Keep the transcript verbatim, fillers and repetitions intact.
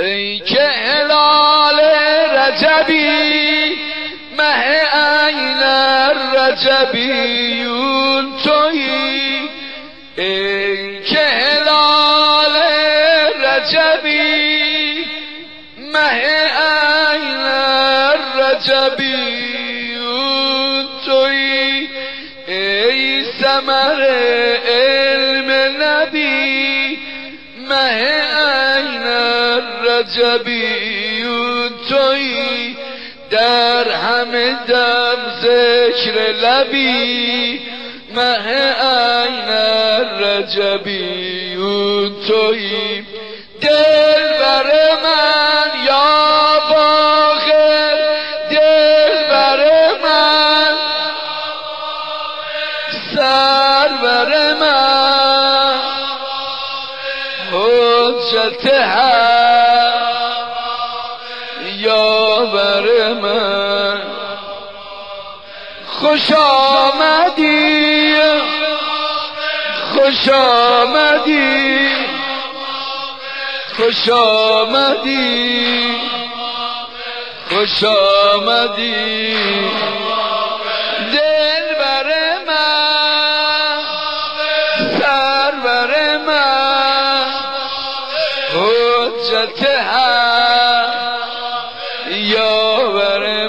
ای که هلال رجبی مه عین رجبیون تویی، ای که هلال رجبی مه عین رجبیون تویی، ای ثمر علم نبی مه عین رجبیون تویی، در همه دم ذکر لبی مه عین رجبیون تویی، دل بر من یا باخر دل بر من، سر بر من حجت حق یا بر من، خوش آمدی خوش آمدی خوش آمدی خوش آمدی، دل بر من سر بر من حجت حق یا بر